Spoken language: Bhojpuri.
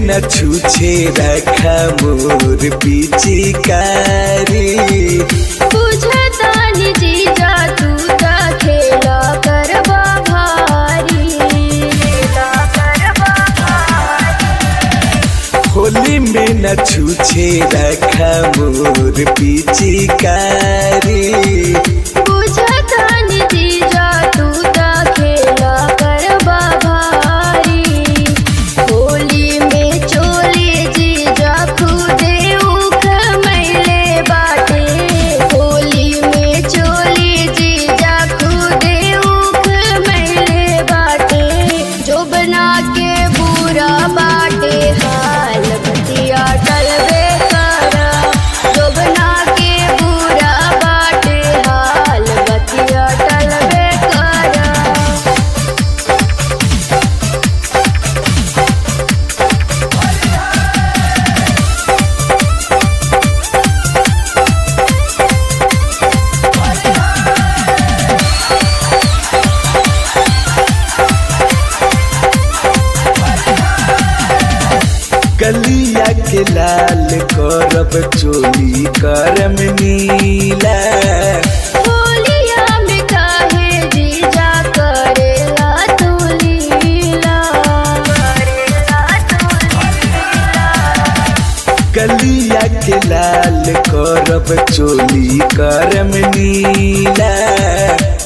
न छूछे रखा मोर पिचकारी। बुझतानी जीजा तू त खेला करबा भारी। होली में न छूछे रखा मोर पिचकारी। बुझतानी जीजा तू त खेला करबा भारी। होली में चोली जीजा खुदे उख मैले बाटे। होली में चोली जीजा खुदे उख मैले बाटे। जो बना के बुरा बाटे हाल बतिया टलबे करा। जो बना के बुरा बाटे हाल बतिया टलबे करा। कलिया के लाल करब चोली करम नीला। होलिया में काहे जीजा करेला तू लीला। कलिया के लाल करब चोली करम नीला।